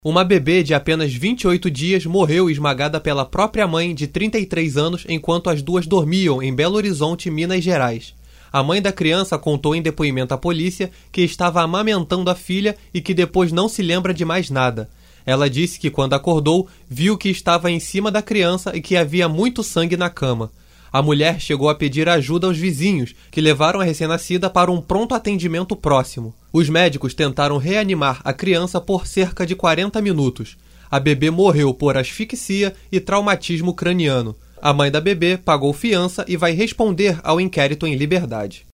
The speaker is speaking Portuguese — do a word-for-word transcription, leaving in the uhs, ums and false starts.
Uma bebê de apenas vinte e oito dias morreu esmagada pela própria mãe de trinta e três anos enquanto as duas dormiam em Belo Horizonte, Minas Gerais. A mãe da criança contou em depoimento à polícia que estava amamentando a filha e que depois não se lembra de mais nada. Ela disse que quando acordou, viu que estava em cima da criança e que havia muito sangue na cama. A mulher chegou a pedir ajuda aos vizinhos, que levaram a recém-nascida para um pronto atendimento próximo. Os médicos tentaram reanimar a criança por cerca de quarenta minutos. A bebê morreu por asfixia e traumatismo craniano. A mãe da bebê pagou fiança e vai responder ao inquérito em liberdade.